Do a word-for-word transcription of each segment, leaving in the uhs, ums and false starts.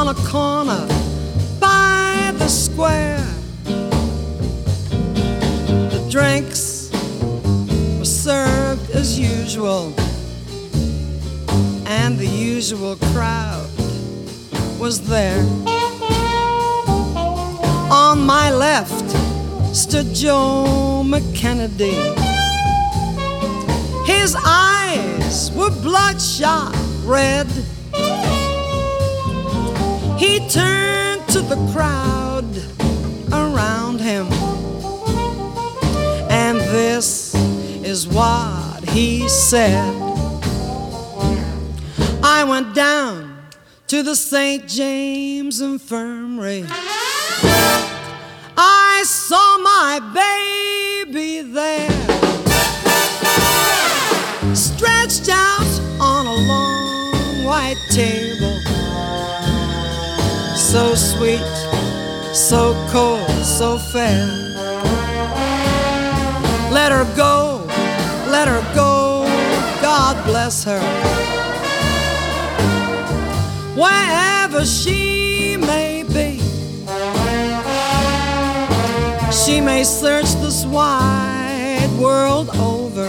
a corner by the square. The drinks were served as usual, and the usual crowd was there. On my left stood Joe McKennedy. His eyes were bloodshot red. He turned to the crowd around him, and this is what he said. I went down to the Saint James Infirmary. I saw my baby there, stretched out on a long white table. So sweet, so cold, so fair. Let her go, let her go, God bless her. Wherever she may be, she may search this wide world over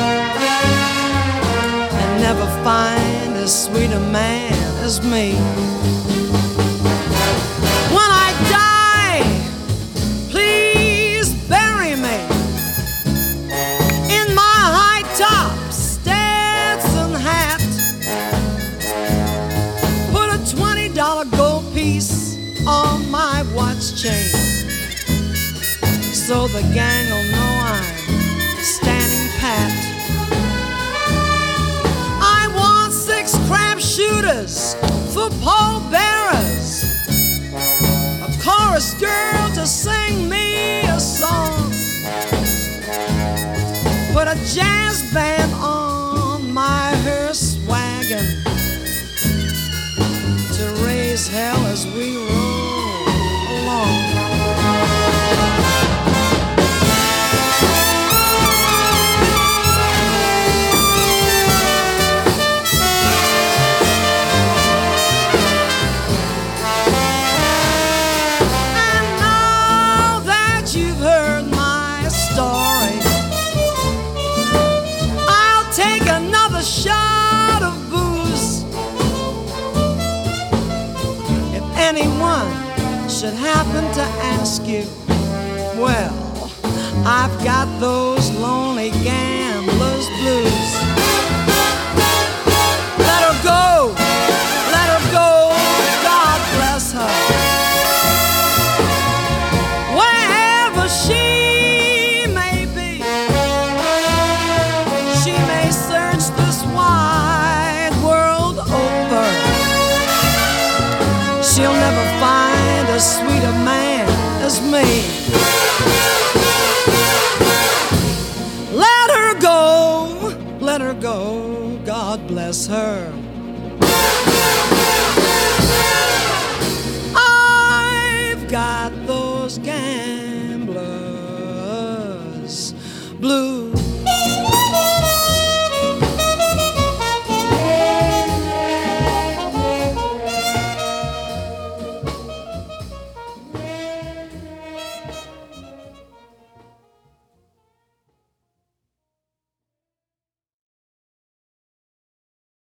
and never find as sweet a man as me. When I die, please bury me in my high-top Stetson hat. Put a twenty dollar gold piece on my watch chain, so the gang will know I'm standing pat. I want six crap shooters for pallbearers, a chorus girl to sing me a song, put a jazz band on my hearse wagon to raise hell as we roll along. Anyone should happen to ask you, well, I've got those lonely gambler's blues. Let her go, let her go, God bless her. Wherever she may be, she may search this wide world over. She'll never find as sweet a man as me. Let her go, let her go, God bless her.